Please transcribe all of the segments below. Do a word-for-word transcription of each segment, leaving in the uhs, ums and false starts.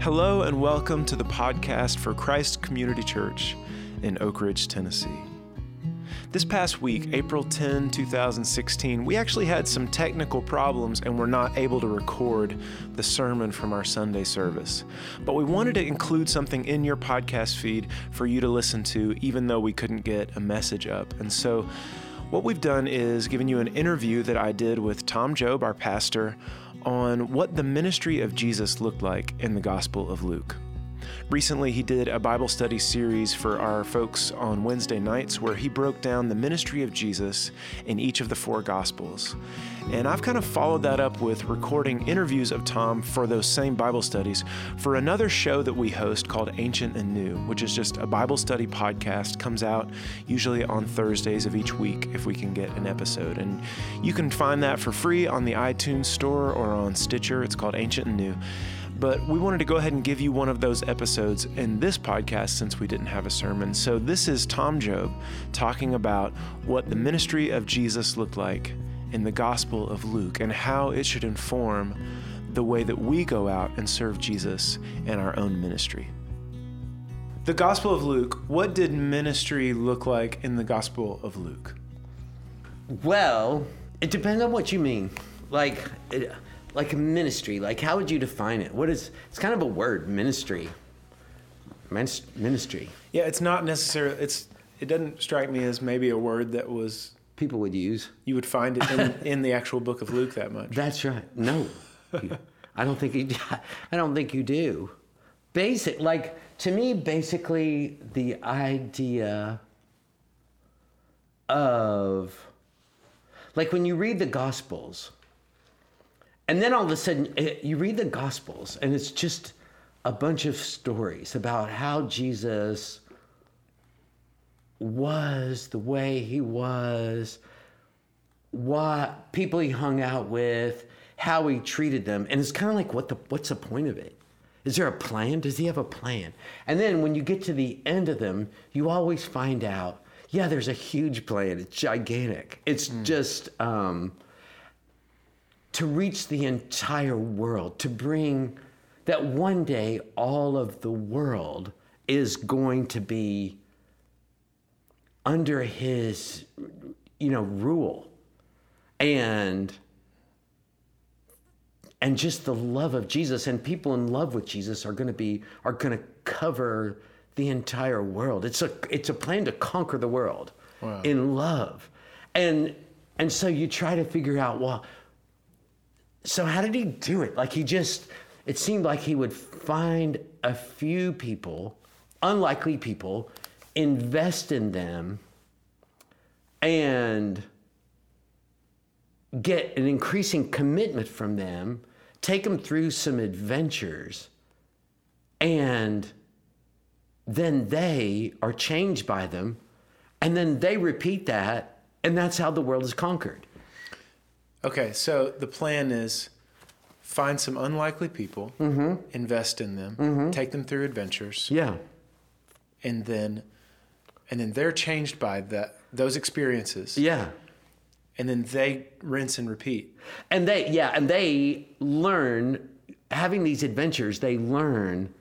Hello and welcome to the podcast for Christ Community Church in Oak Ridge, Tennessee. This past week, April tenth, twenty sixteen, we actually had some technical problems and were not able to record the sermon from our Sunday service. But we wanted to include something in your podcast feed for you to listen to, even though we couldn't get a message up. And so what we've done is given you an interview that I did with Tom Job, our pastor, on what the ministry of Jesus looked like in the Gospel of Luke. Recently, he did a Bible study series for our folks on Wednesday nights where he broke down the ministry of Jesus in each of the four Gospels. And I've kind of followed that up with recording interviews of Tom for those same Bible studies for another show that we host called Ancient and New, which is just a Bible study podcast, comes out usually on Thursdays of each week if we can get an episode. And you can find that for free on the iTunes store or on Stitcher. It's called Ancient and New. But we wanted to go ahead and give you one of those episodes in this podcast since we didn't have a sermon. So this is Tom Job talking about what the ministry of Jesus looked like in the Gospel of Luke and how it should inform the way that we go out and serve Jesus in our own ministry. The Gospel of Luke, what did ministry look like in the Gospel of Luke? Well, it depends on what you mean. Like... It, Like a ministry, like how would you define it? What is, it's kind of a word, ministry. Ministry. Yeah, it's not necessarily, it's, it doesn't strike me as maybe a word that was... People would use. You would find it in, in the actual book of Luke that much. That's right. No, I don't think you, I don't think you do. Basic, like to me, basically the idea of, like when you read the Gospels, and then all of a sudden, you read the Gospels, and it's just a bunch of stories about how Jesus was the way he was, what people he hung out with, how he treated them. And it's kind of like, what the what's the point of it? Is there a plan? Does he have a plan? And then when you get to the end of them, you always find out, yeah, there's a huge plan. It's gigantic. It's mm. just... Um, to reach the entire world, to bring that one day all of the world is going to be under his, you know, rule. And, and just the love of Jesus, and people in love with Jesus are going to be, are going to cover the entire world. It's a, it's a plan to conquer the world wow. in love. And, and so you try to figure out, well, so how did he do it? Like he just, it seemed like he would find a few people, unlikely people, invest in them, and get an increasing commitment from them, take them through some adventures, and then they are changed by them, and then they repeat that, and that's how the world is conquered. Okay, so the plan is find some unlikely people, mm-hmm. invest in them, mm-hmm. take them through adventures. Yeah. And then and then they're changed by that those experiences. Yeah. And then they rinse and repeat. And they yeah, and they learn having these adventures, they learn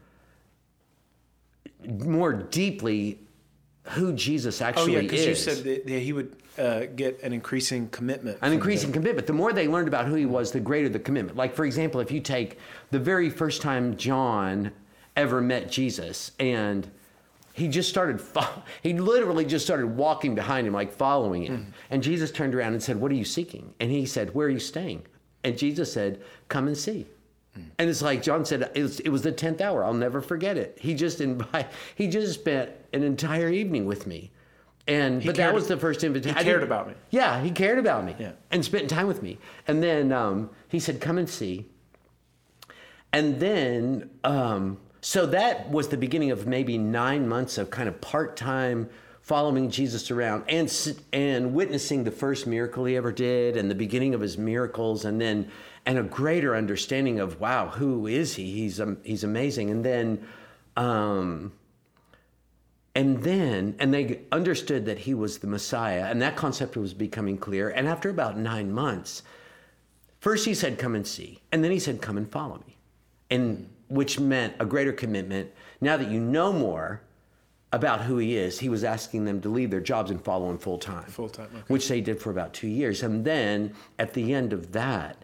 more deeply who Jesus actually is. Oh yeah, because you said that he would uh, get an increasing commitment. An increasing them. commitment. The more they learned about who he was, the greater the commitment. Like, for example, if you take the very first time John ever met Jesus, and he just started, fo- he literally just started walking behind him, like following him. Mm. And Jesus turned around and said, "What are you seeking?" And he said, "Where are you staying?" And Jesus said, "Come and see." And it's like John said, it was, it was the tenth hour. I'll never forget it. He just invite, he just spent an entire evening with me. And, he but cared, that was the first invitation. He cared about me. Yeah, he cared about me yeah. and spent time with me. And then um, he said, "Come and see." And then, um, so that was the beginning of maybe nine months of kind of part-time following Jesus around and and witnessing the first miracle he ever did and the beginning of his miracles, and then and a greater understanding of, wow, who is he? He's um, he's amazing. And then, um, and then, and they understood that he was the Messiah, and that concept was becoming clear. And after about nine months, first he said, "Come and see," and then he said, "Come and follow me." And which meant a greater commitment. Now that you know more about who he is, he was asking them to leave their jobs and follow him full time. Full time, okay. Which they did for about two years. And then at the end of that,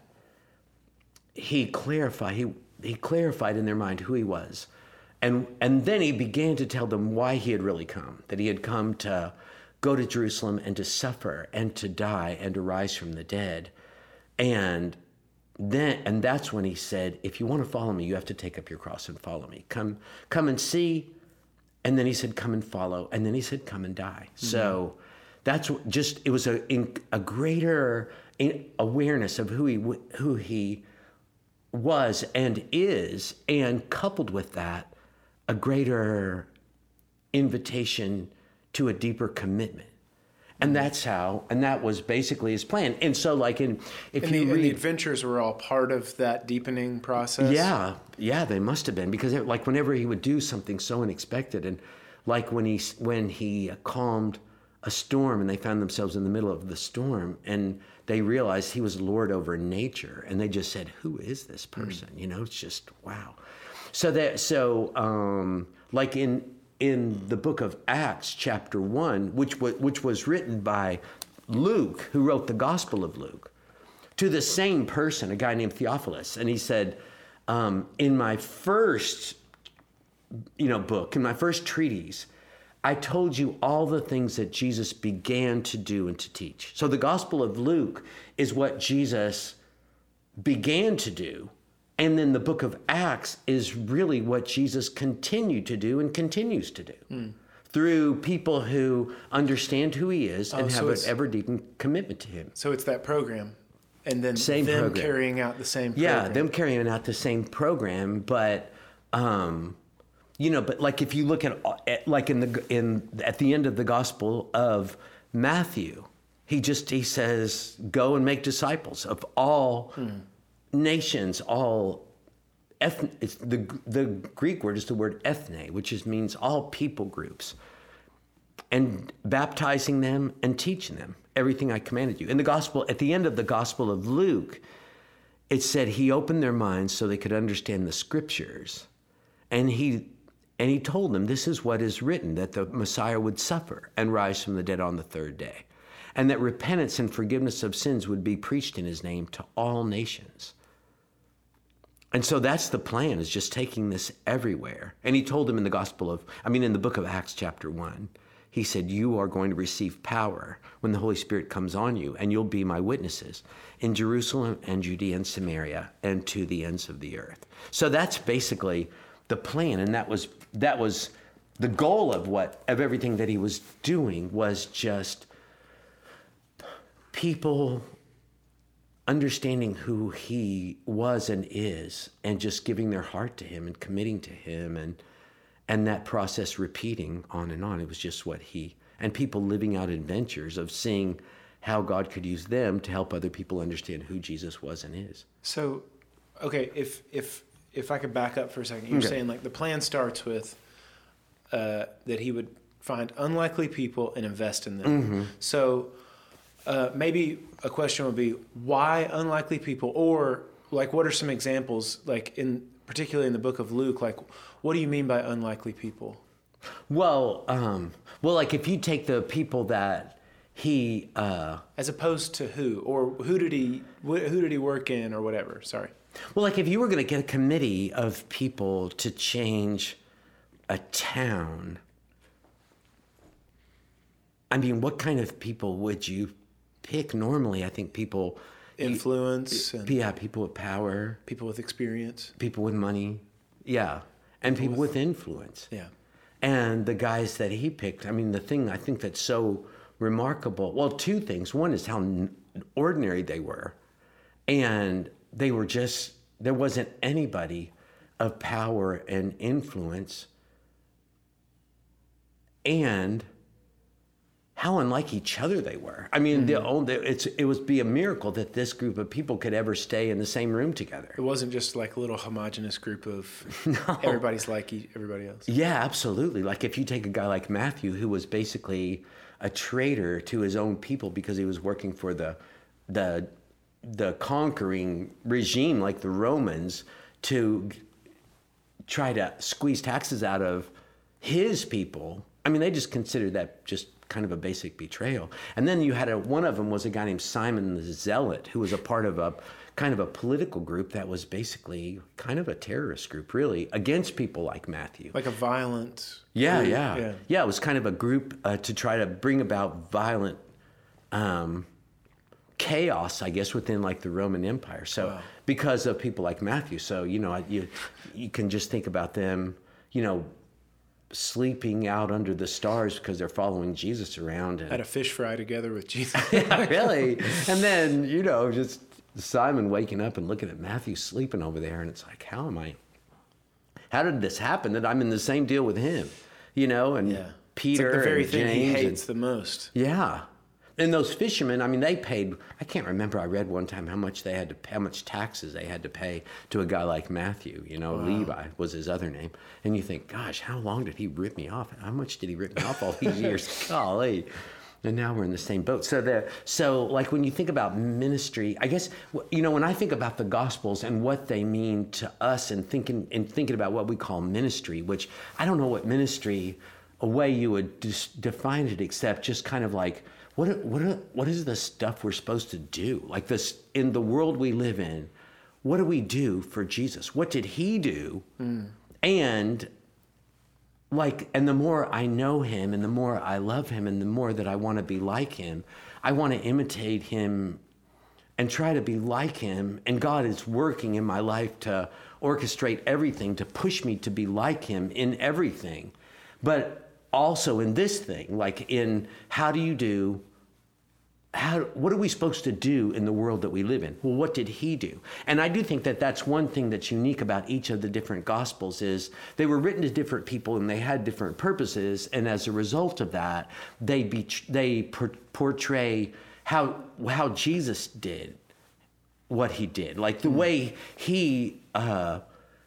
he clarified, he, he clarified in their mind who he was. And, and then he began to tell them why he had really come, that he had come to go to Jerusalem and to suffer and to die and to rise from the dead. And then, and that's when he said, if you want to follow me, you have to take up your cross and follow me. Come, come and see. And then he said, come and follow. And then he said, come and die. Mm-hmm. So that's just, it was a, a greater awareness of who he, who he was and is. And coupled with that, a greater invitation to a deeper commitment. And that's how, and that was basically his plan. And so like in, if and you the, read. And the adventures were all part of that deepening process? Yeah, yeah, they must have been. Because it, like whenever he would do something so unexpected, and like when he, when he calmed a storm and they found themselves in the middle of the storm and they realized he was Lord over nature. And they just said, who is this person? Mm. You know, it's just, wow. So that, so um, like in, in the book of Acts, chapter one, which was, which was written by Luke, who wrote the Gospel of Luke, to the same person, a guy named Theophilus. And he said, um, in my first, you know, book, in my first treatise, I told you all the things that Jesus began to do and to teach. So the Gospel of Luke is what Jesus began to do. And then the book of Acts is really what Jesus continued to do and continues to do mm. through people who understand who he is and oh, have so an ever-deepening commitment to him. So it's that program, and then same them program. carrying out the same program. Yeah, them carrying out the same program, but, um, you know, but like if you look at, like in the in at the end of the Gospel of Matthew, he just, he says, go and make disciples of all mm. nations, all ethn- it's the the Greek word is the word ethne, which is means all people groups, and baptizing them and teaching them everything I commanded you. In the gospel, at the end of the Gospel of Luke, it said he opened their minds so they could understand the scriptures, and he and he told them this is what is written, that the Messiah would suffer and rise from the dead on the third day, and that repentance and forgiveness of sins would be preached in his name to all nations. And so that's the plan, is just taking this everywhere. And he told them in the Gospel of, I mean, in the book of Acts chapter one, he said, you are going to receive power when the Holy Spirit comes on you, and you'll be my witnesses in Jerusalem and Judea and Samaria and to the ends of the earth. So that's basically the plan. And that was, that was the goal of what, of everything that he was doing, was just people understanding who he was and is, and just giving their heart to him and committing to him, and and that process repeating on and on. It was just what he, and people living out adventures of seeing how God could use them to help other people understand who Jesus was and is. So, okay, if if if I could back up for a second, you're okay. saying like the plan starts with uh, that he would find unlikely people and invest in them. Mm-hmm. So uh, maybe a question would be, why unlikely people? Or like, what are some examples, like in particularly in the book of Luke, like what do you mean by unlikely people? Well, um, well, like if you take the people that he, uh, as opposed to who, or who did he, who did he work in, or whatever. Sorry. Well, like if you were going to get a committee of people to change a town, I mean, what kind of people would you pick? Normally, I think people... Influence. You, and yeah, people with power. People with experience. People with money. Yeah. And people, people with, with influence. Yeah. And the guys that he picked, I mean, the thing I think that's so remarkable, well, two things. One is how ordinary they were. And they were just, there wasn't anybody of power and influence. And how unlike each other they were. I mean, mm-hmm. the, it's, it would be a miracle that this group of people could ever stay in the same room together. It wasn't just like a little homogenous group of no. everybody's like everybody else. Yeah, absolutely. Like if you take a guy like Matthew, who was basically a traitor to his own people because he was working for the the the conquering regime like the Romans to try to squeeze taxes out of his people. I mean, they just considered that just kind of a basic betrayal. And then you had a, one of them was a guy named Simon the Zealot, who was a part of a kind of a political group that was basically kind of a terrorist group, really, against people like Matthew. Like a violent Yeah, group. yeah. Yeah, yeah, it was kind of a group uh, to try to bring about violent um, chaos, I guess, within like the Roman Empire. So Wow. because of people like Matthew. So, you know, you, you can just think about them, you know, sleeping out under the stars because they're following Jesus around. And, Had a fish fry together with Jesus. yeah, really. And then, you know, just Simon waking up and looking at Matthew sleeping over there. And it's like, how am I, how did this happen that I'm in the same deal with him? You know, and Yeah. Peter it's like the very and thing James he hates and, the most. yeah. And those fishermen, I mean, they paid, I can't remember, I read one time how much they had to, how much taxes they had to pay to a guy like Matthew, you know, wow. Levi was his other name. And you think, gosh, how long did he rip me off? How much did he rip me off all these years? Golly. And now we're in the same boat. So there, so like when you think about ministry, I guess, you know, when I think about the Gospels and what they mean to us and thinking, and thinking about what we call ministry, which I don't know what ministry, a way you would just define it, except just kind of like, What what what is the stuff we're supposed to do? Like this in the world we live in, what do we do for Jesus? What did he do? Mm. And like, and the more I know him and the more I love him and the more that I want to be like him, I want to imitate him and try to be like him. And God is working in my life to orchestrate everything, to push me to be like him in everything. But also in this thing, like in how do you do, how, what are we supposed to do in the world that we live in? Well, what did he do? And I do think that that's one thing that's unique about each of the different Gospels is they were written to different people and they had different purposes. And as a result of that, they be, they portray how, how Jesus did what he did. Like the way he, uh,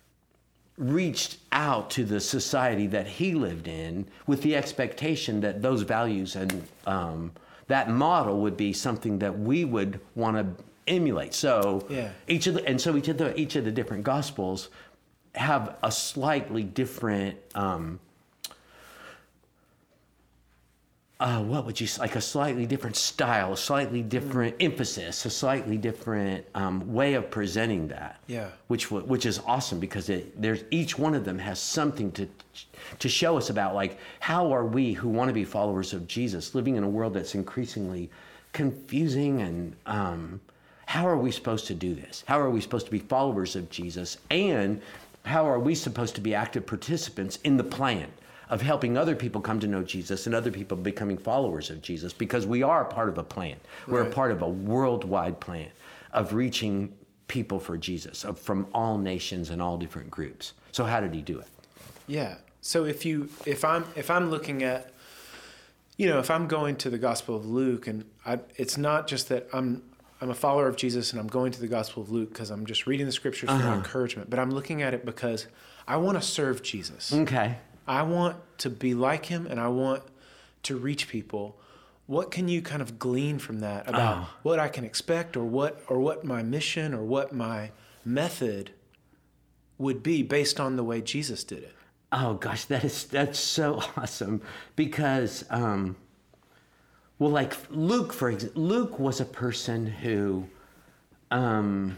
reached out to the society that he lived in with the expectation that those values and um, that model would be something that we would want to emulate. So yeah. each of the, and so each of the each of the different Gospels have a slightly different um, uh, what would you like a slightly different style, a slightly different mm. emphasis, a slightly different um, way of presenting that. Yeah, which which is awesome because it, there's each one of them has something to to show us about like how are we who want to be followers of Jesus living in a world that's increasingly confusing and um, how are we supposed to do this? How are we supposed to be followers of Jesus and how are we supposed to be active participants in the plan of helping other people come to know Jesus and other people becoming followers of Jesus because we are a part of a plan. We're right. a part of a worldwide plan of reaching people for Jesus of, from all nations and all different groups. So how did he do it? Yeah. So if you, if I'm, if I'm looking at, you know, if I'm going to the Gospel of Luke and I, it's not just that I'm, I'm a follower of Jesus and I'm going to the Gospel of Luke because I'm just reading the scriptures uh-huh. for encouragement, but I'm looking at it because I want to serve Jesus. Okay. I want to be like him and I want to reach people. What can you kind of glean from that about oh. what I can expect or what or what my mission or what my method would be based on the way Jesus did it? Oh gosh, that is that's so awesome because um, well, like Luke, for example, Luke was a person who um,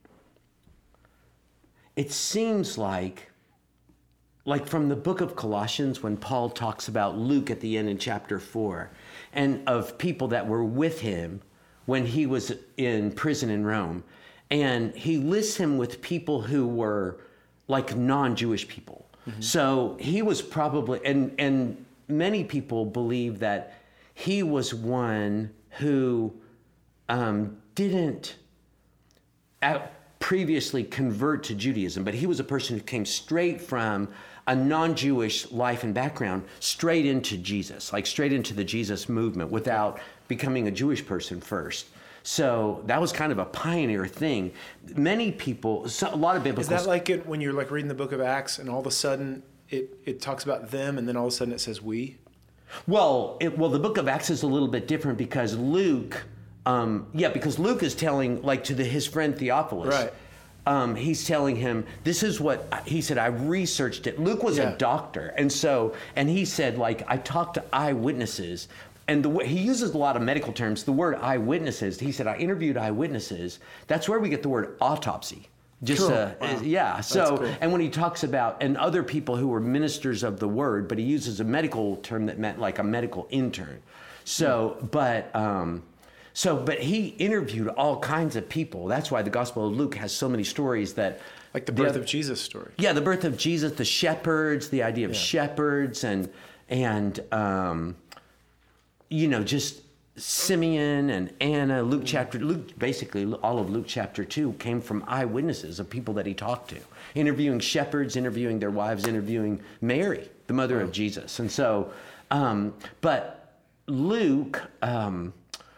it seems like Like from the book of Colossians, when Paul talks about Luke at the end in chapter four, and of people that were with him when he was in prison in Rome. And he lists him with people who were like non-Jewish people. Mm-hmm. So he was probably, and, and many people believe that he was one who um, didn't previously convert to Judaism, but he was a person who came straight from a non-Jewish life and background straight into Jesus, like straight into the Jesus movement without becoming a Jewish person first. So that was kind of a pioneer thing. Many people, so a lot of biblical... Is that like it when you're like reading the book of Acts and all of a sudden it, it talks about them and then all of a sudden it says we? Well, it, well, the book of Acts is a little bit different because Luke, um, yeah, because Luke is telling like to the, his friend Theophilus, right. um, he's telling him, this is what, he said, I researched it. Luke was Yeah. a doctor. And so, and he said, like, I talked to eyewitnesses. And the way, he uses a lot of medical terms. The word eyewitnesses, he said, I interviewed eyewitnesses. That's where we get the word autopsy. Just, Cool. uh, Wow. yeah. So, cool. and when he talks about, and other people who were ministers of the word, but he uses a medical term that meant like a medical intern. So, yeah. but, um, so, but he interviewed all kinds of people. That's why the Gospel of Luke has so many stories that, Like the birth the, of Jesus story. Yeah, the birth of Jesus, the shepherds, the idea of yeah. shepherds, and and um, you know, just Simeon and Anna. Luke chapter, Luke basically all of Luke chapter two came from eyewitnesses of people that he talked to, interviewing shepherds, interviewing their wives, interviewing Mary, the mother oh. of Jesus, and so, um, but Luke. Um,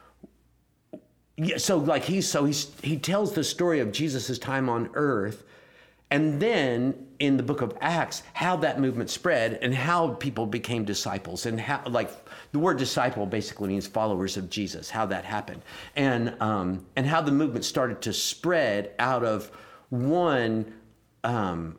Yeah, so like he's so he's he tells the story of Jesus' time on earth, and then in the book of Acts, how that movement spread and how people became disciples, and how, like, the word disciple basically means followers of Jesus, how that happened, and um, and how the movement started to spread out of one um,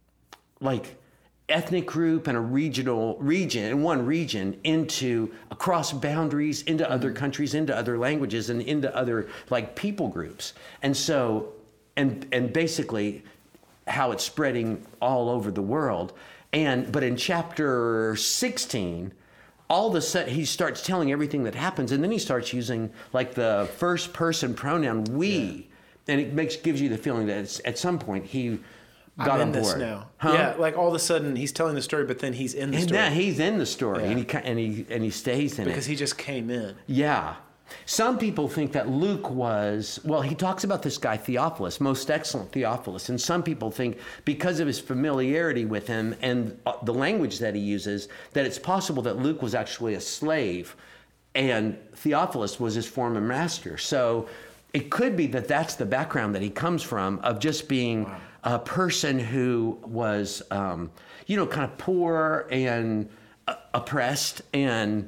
like ethnic group and a regional region in one region into across boundaries, into other countries, into other languages, and into other like people groups. And so, and and basically how it's spreading all over the world. And but in chapter sixteen, all of a sudden he starts telling everything that happens, and then he starts using like the first person pronoun we, yeah. and it makes gives you the feeling that it's, at some point he got I'm in on board. This now. Huh? Yeah, like all of a sudden he's telling the story, but then he's in the and story. Yeah, he's in the story, yeah. and he and he and he stays in because it because he just came in. Yeah, some people think that Luke was well. He talks about this guy Theophilus, most excellent Theophilus, and some people think because of his familiarity with him and the language that he uses, that it's possible that Luke was actually a slave, and Theophilus was his former master. So it could be that that's the background that he comes from, of just being. Wow. A person who was, um, you know, kind of poor and uh, oppressed, and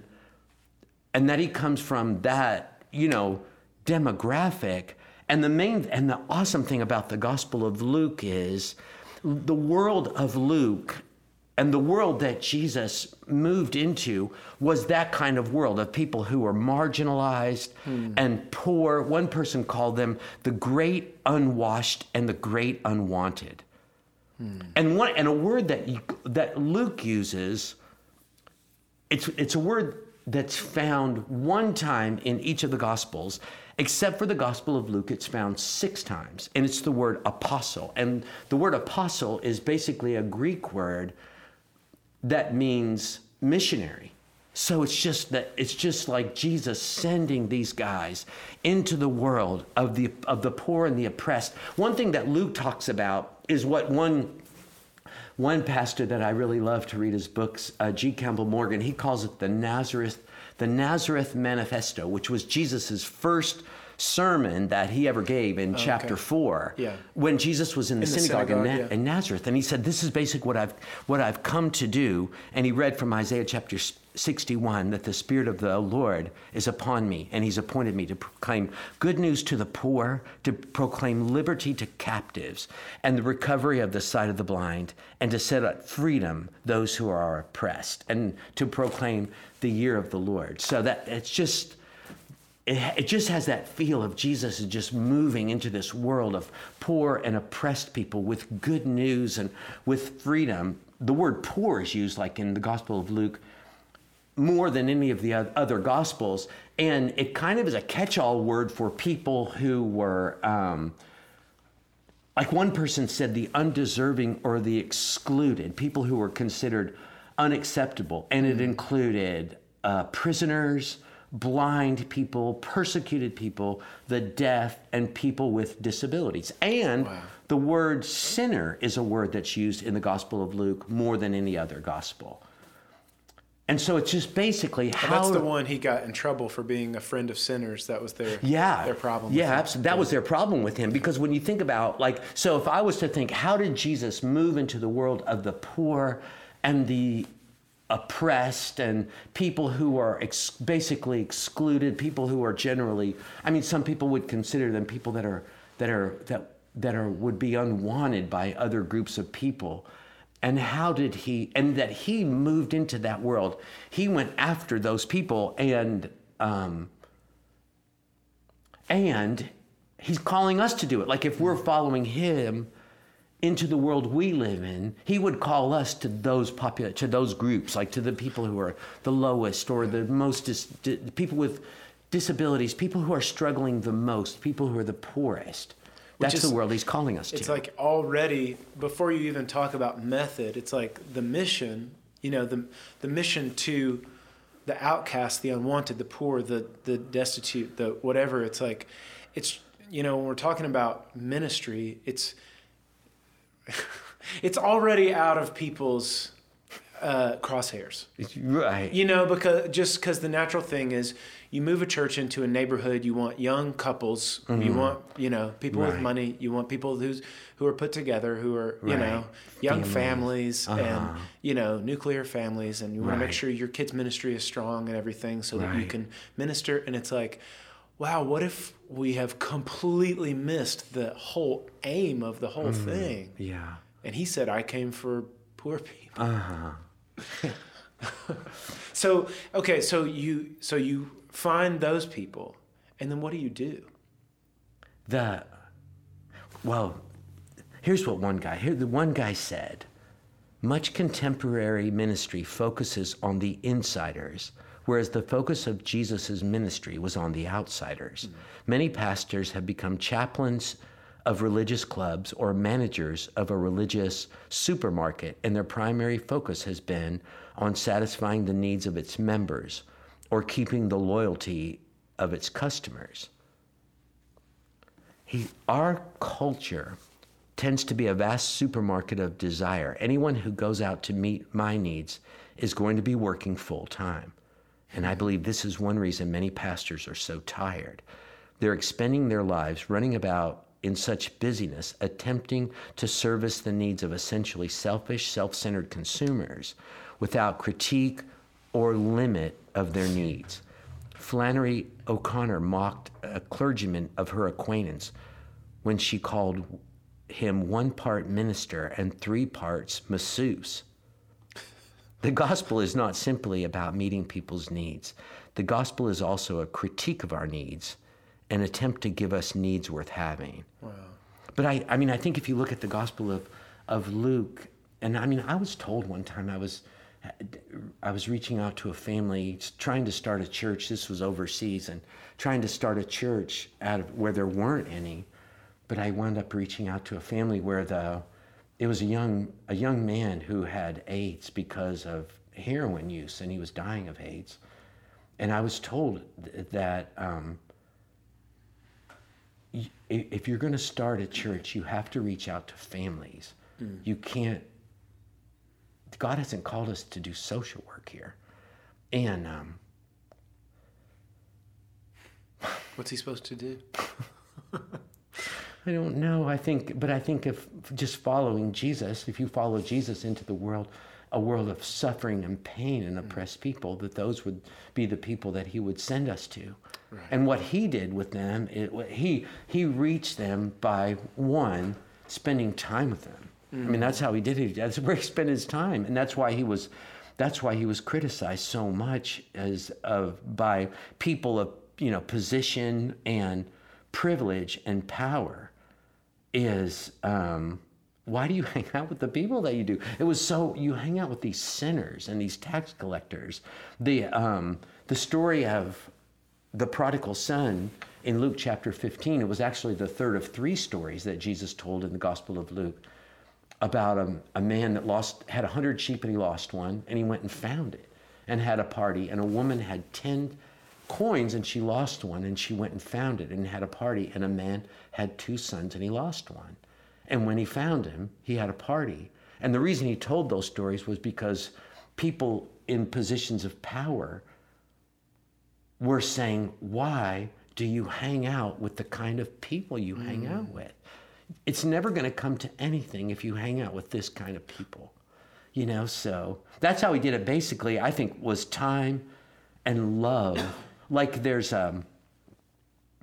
and that he comes from that, you know, demographic. And the main and the awesome thing about the Gospel of Luke is the world of Luke and the world that Jesus moved into was that kind of world of people who were marginalized hmm. and poor. One person called them the great unwashed and the great unwanted. Hmm. And one and a word that you, that Luke uses, it's it's a word that's found one time in each of the Gospels, except for the Gospel of Luke, it's found six times, and it's the word apostle. And the word apostle is basically a Greek word that means missionary. So it's just that it's just like Jesus sending these guys into the world of the of the poor and the oppressed. One thing that Luke talks about is what one one pastor that I really love to read his books, uh, G. Campbell Morgan, he calls it the Nazareth the Nazareth Manifesto, which was Jesus's first sermon that he ever gave in oh, chapter okay. four, yeah. when Jesus was in the in synagogue, the synagogue in, Na- yeah. in Nazareth, and he said, "This is basically what I've what I've come to do." And he read from Isaiah chapter sixty-one that the Spirit of the Lord is upon me, and He's appointed me to proclaim good news to the poor, to proclaim liberty to captives, and the recovery of the sight of the blind, and to set at freedom those who are oppressed, and to proclaim the year of the Lord. So that it's just. It, it just has that feel of Jesus is just moving into this world of poor and oppressed people with good news and with freedom. The word poor is used like in the Gospel of Luke more than any of the other Gospels. And it kind of is a catch-all word for people who were, um, like one person said, the undeserving or the excluded, people who were considered unacceptable. And it included uh, prisoners, blind people, persecuted people, the deaf, and people with disabilities. And wow. the word sinner is a word that's used in the Gospel of Luke more than any other gospel. And so it's just basically how... Well, that's the one he got in trouble for being a friend of sinners. That was their, yeah, their problem yeah, with absolutely. That was their problem with him. Because when you think about, like, so if I was to think, how did Jesus move into the world of the poor and the oppressed and people who are ex- basically excluded, people who are generally, I mean, some people would consider them people that are that are that that are would be unwanted by other groups of people. And how did he, and that he moved into that world. He went after those people, and um, and he's calling us to do it. Like if we're following him into the world we live in, he would call us to those popula- to those groups, like to the people who are the lowest or the most, dis- di- people with disabilities, people who are struggling the most, people who are the poorest. That's is, the world he's calling us to. It's like already, before you even talk about method, it's like the mission, you know, the the mission to the outcast, the unwanted, the poor, the the destitute, the whatever. It's like, it's, you know, when we're talking about ministry, it's it's already out of people's uh, crosshairs. Right. You know, because just because the natural thing is, you move a church into a neighborhood, you want young couples, mm-hmm. you want, you know, people right. with money, you want people who's who are put together, who are, you right. know, young families, families uh-huh. and, you know, nuclear families, and you want right. to make sure your kids' ministry is strong and everything so right. that you can minister. And it's like, wow, what if we have completely missed the whole aim of the whole mm, thing? Yeah. And he said, I came for poor people. Uh-huh. So, okay, so you so you find those people, and then what do you do? The, well, here's what one guy, here the one guy said, much contemporary ministry focuses on the insiders, whereas the focus of Jesus' ministry was on the outsiders. Mm-hmm. Many pastors have become chaplains of religious clubs or managers of a religious supermarket, and their primary focus has been on satisfying the needs of its members or keeping the loyalty of its customers. He, our culture tends to be a vast supermarket of desire. Anyone who goes out to meet my needs is going to be working full time. And I believe this is one reason many pastors are so tired. They're expending their lives running about in such busyness, attempting to service the needs of essentially selfish, self-centered consumers without critique or limit of their needs. Flannery O'Connor mocked a clergyman of her acquaintance when she called him one part minister and three parts masseuse. The gospel is not simply about meeting people's needs. The gospel is also a critique of our needs, an attempt to give us needs worth having. Wow. But I, I mean, I think if you look at the gospel of, of Luke, and I mean, I was told one time I was, I was reaching out to a family trying to start a church. This was overseas, and trying to start a church out of where there weren't any. But I wound up reaching out to a family where the, it was a young a young man who had AIDS because of heroin use, and he was dying of AIDS. And I was told that um, if you're going to start a church, you have to reach out to families. Mm. You can't. God hasn't called us to do social work here. And um, what's he supposed to do? I don't know. I think, but I think if just following Jesus, if you follow Jesus into the world, a world of suffering and pain and oppressed people, that those would be the people that he would send us to. Right. And what he did with them, it, he he reached them by, one, spending time with them. Mm-hmm. I mean, that's how he did it. That's where he spent his time, and that's why he was, that's why he was criticized so much as of by people of you know position and privilege and power. Is um, why do you hang out with the people that you do? It was so you hang out with these sinners and these tax collectors. The um, the story of the prodigal son in Luke chapter fifteen. It was actually the third of three stories that Jesus told in the Gospel of Luke about a, a man that lost had a hundred sheep and he lost one, and he went and found it and had a party. And a woman had ten coins and she lost one, and she went and found it and had a party. And a man had two sons and he lost one. And when he found him, he had a party. And the reason he told those stories was because people in positions of power were saying, why do you hang out with the kind of people you mm. hang out with? It's never going to come to anything if you hang out with this kind of people. You know, so that's how he did it basically, I think, was time and love. Like there's um,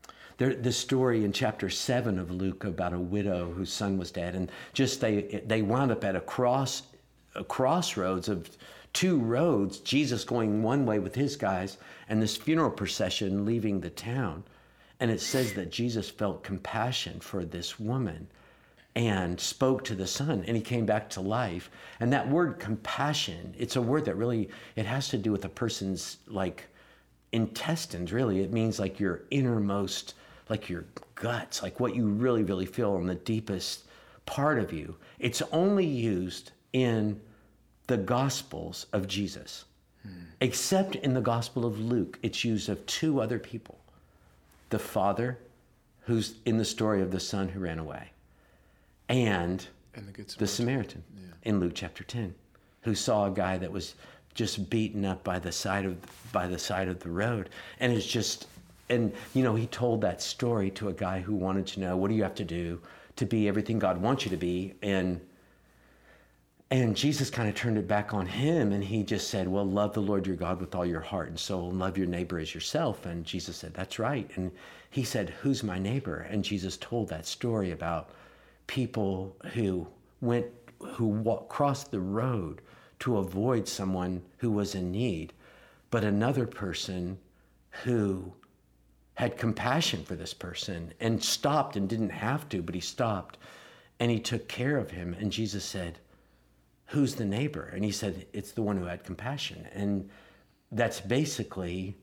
there, this story in chapter seven of Luke about a widow whose son was dead, and just they they wound up at a cross, a crossroads of two roads. Jesus going one way with his guys, and this funeral procession leaving the town, and it says that Jesus felt compassion for this woman, and spoke to the son, and he came back to life. And that word compassion, it's a word that really it has to do with a person's like intestines. Really, it means like your innermost, like your guts, like what you really, really feel in the deepest part of you. It's only used in the Gospels of Jesus, hmm. except in the Gospel of Luke. It's used of two other people: the father, who's in the story of the son who ran away, and, and the, Good Samaritan. the Samaritan yeah. in Luke chapter ten, who saw a guy that was just beaten up by the side of by the side of the road, and it's just, and you know, he told that story to a guy who wanted to know, what do you have to do to be everything God wants you to be? And and Jesus kind of turned it back on him, and he just said, well, love the Lord your God with all your heart and soul, and love your neighbor as yourself. And Jesus said, that's right. And he said, who's my neighbor? And Jesus told that story about people who went, who walked, crossed the road to avoid someone who was in need, but another person who had compassion for this person and stopped and didn't have to, but he stopped and he took care of him. And Jesus said, who's the neighbor? And he said, it's the one who had compassion. And that's basically,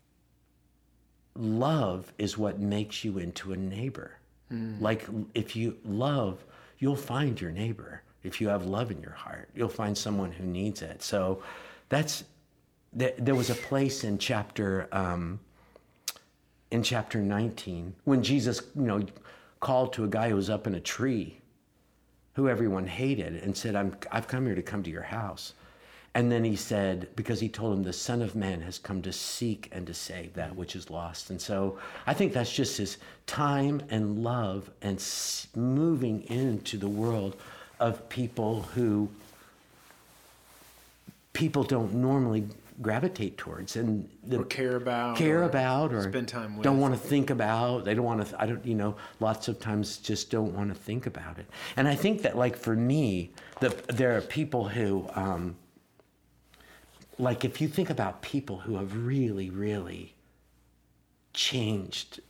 love is what makes you into a neighbor. Mm. Like if you love, you'll find your neighbor. If you have love in your heart, you'll find someone who needs it. So that's, there was a place in chapter, um, in chapter nineteen, when Jesus, you know, called to a guy who was up in a tree, who everyone hated, and said, I'm, I've come here to come to your house. And then he said, because he told him, the Son of Man has come to seek and to save that which is lost. And so I think that's just his time and love and moving into the world of people who people don't normally gravitate towards and the, or care about care or about or spend time with. Don't want to think about. They don't want to, I don't, you know, lots of times just don't want to think about it. And I think that, like, for me, the, there are people who, um, like, if you think about people who have really, really changed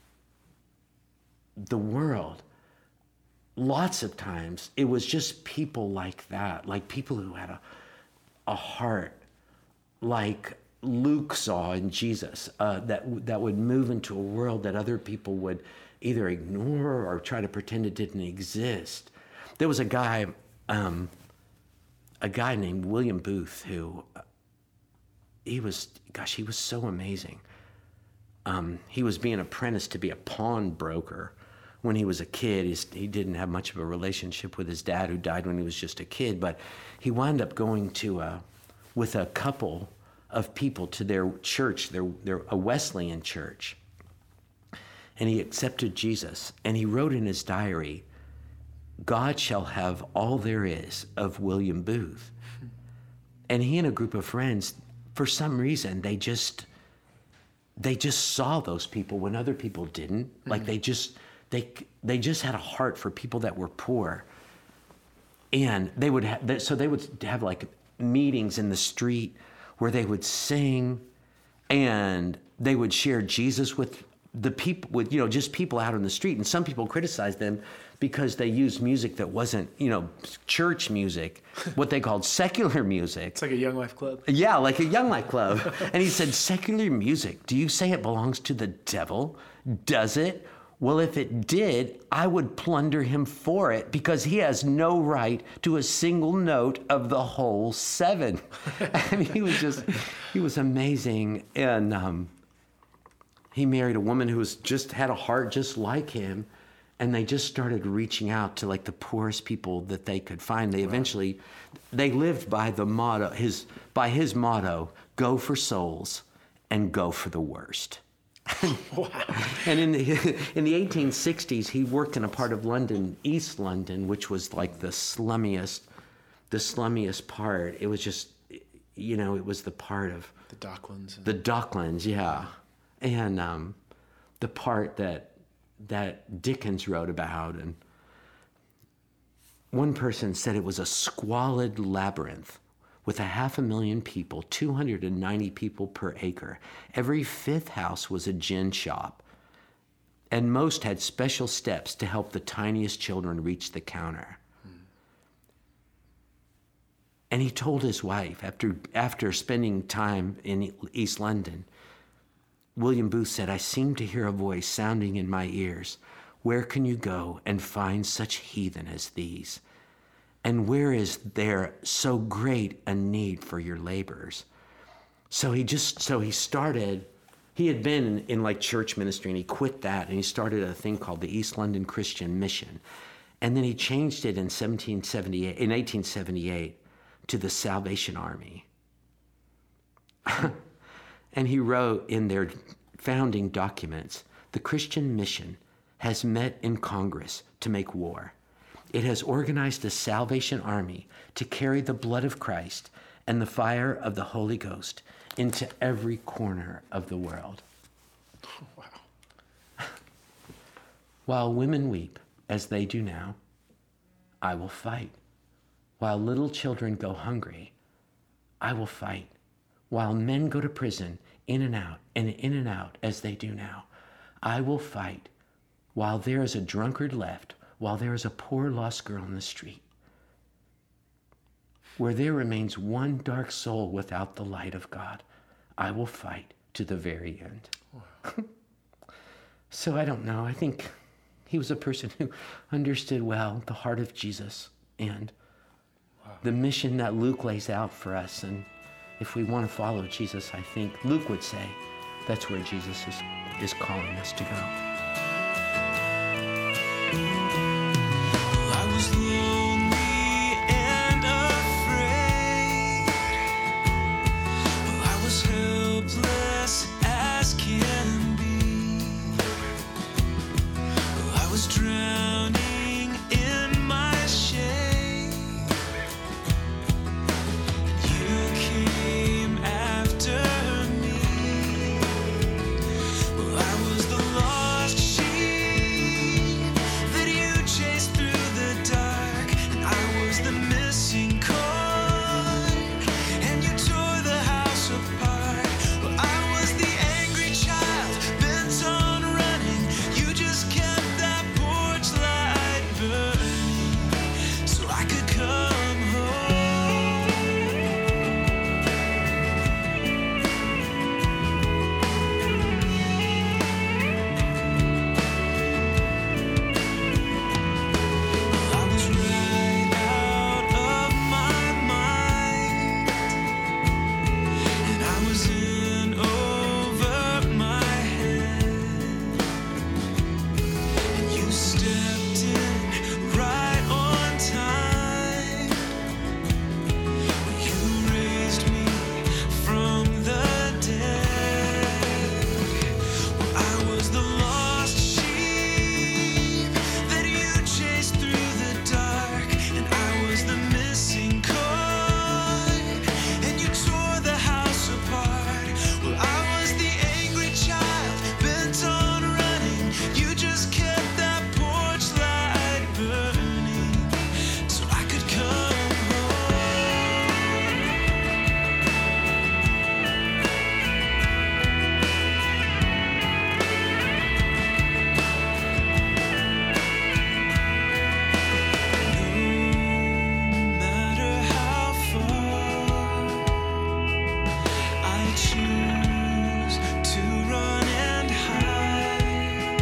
the world, lots of times it was just people like that, like people who had a, a heart like Luke saw in Jesus, uh, that that would move into a world that other people would either ignore or try to pretend it didn't exist. There was a guy, um, a guy named William Booth who, uh, he was, gosh, he was so amazing. Um, he was being apprenticed to be a pawnbroker when he was a kid. He's, he didn't have much of a relationship with his dad, who died when he was just a kid, but he wound up going to a, with a couple of people to their church, their, their a Wesleyan church. And he accepted Jesus, and he wrote in his diary, God shall have all there is of William Booth. And he and a group of friends, for some reason, they just, they just saw those people when other people didn't. Mm-hmm. Like they just, they, they just had a heart for people that were poor. And they would have, so they would have like meetings in the street where they would sing and they would share Jesus with the people, with, you know, just people out on the street. And some people criticized them because they used music that wasn't, you know, church music, what they called secular music. It's like a Young Life Club. Yeah, like a Young Life Club. And he said, secular music, do you say it belongs to the devil? Does it? Well, if it did, I would plunder him for it because he has no right to a single note of the whole seven. And he was just, he was amazing. And um, he married a woman who was just had a heart just like him. And they just started reaching out to like the poorest people that they could find. They eventually, they lived by the motto, his by his motto, go for souls and go for the worst. Wow. And in the, in the eighteen sixties, he worked in a part of London, East London, which was like the slummiest, the slummiest part. It was just, you know, it was the part of the Docklands. The Docklands, yeah, and um, the part that that Dickens wrote about. And one person said it was a squalid labyrinth with a half a million people, two hundred ninety people per acre. Every fifth house was a gin shop, and most had special steps to help the tiniest children reach the counter. Mm. And he told his wife, after, after spending time in East London, William Booth said, "I seem to hear a voice sounding in my ears. Where can you go and find such heathen as these? And where is there so great a need for your labors?" So he just, so he started, he had been in, in like church ministry, and he quit that, and he started a thing called the East London Christian Mission. And then he changed it in seventeen seventy-eight, in eighteen seventy-eight to the Salvation Army. And he wrote in their founding documents, "The Christian Mission has met in Congress to make war. It has organized a Salvation Army to carry the blood of Christ and the fire of the Holy Ghost into every corner of the world." Oh, wow. "While women weep, as they do now, I will fight. While little children go hungry, I will fight. While men go to prison, in and out, and in and out, as they do now, I will fight. While there is a drunkard left, while there is a poor lost girl in the street, where there remains one dark soul without the light of God, I will fight to the very end." Wow. So I don't know. I think he was a person who understood well the heart of Jesus and wow. the mission that Luke lays out for us. And if we want to follow Jesus, I think Luke would say that's where Jesus is, is calling us to go. I was lonely and afraid. I was helpless as can be. I was drowning in my shame. You came after me. Well, I was the lost sheep that you chased through the dark, and I was the missing coin, and you tore the house apart. Well, I was the angry child bent on running. You just kept that porch light burning so I could come home. I was right out of my mind, and I was in over my head, and you stepped in right on time. You raised me from the dead. Well, I was the lost sheep that you chased through the dark, and I was the missing coin, and you tore the house apart. Well, I was the angry child bent on running. You just kept that porch light burning so I could come home. No matter how far I choose to run and hide,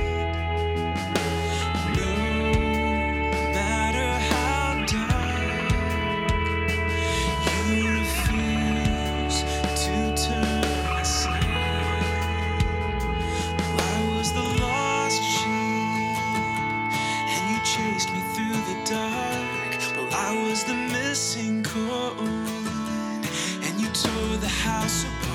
no matter how dark, you refuse to turn aside. Well, I was the lost sheep, and you chased me through the dark. Well, I was the missing coin, and you tore the house apart.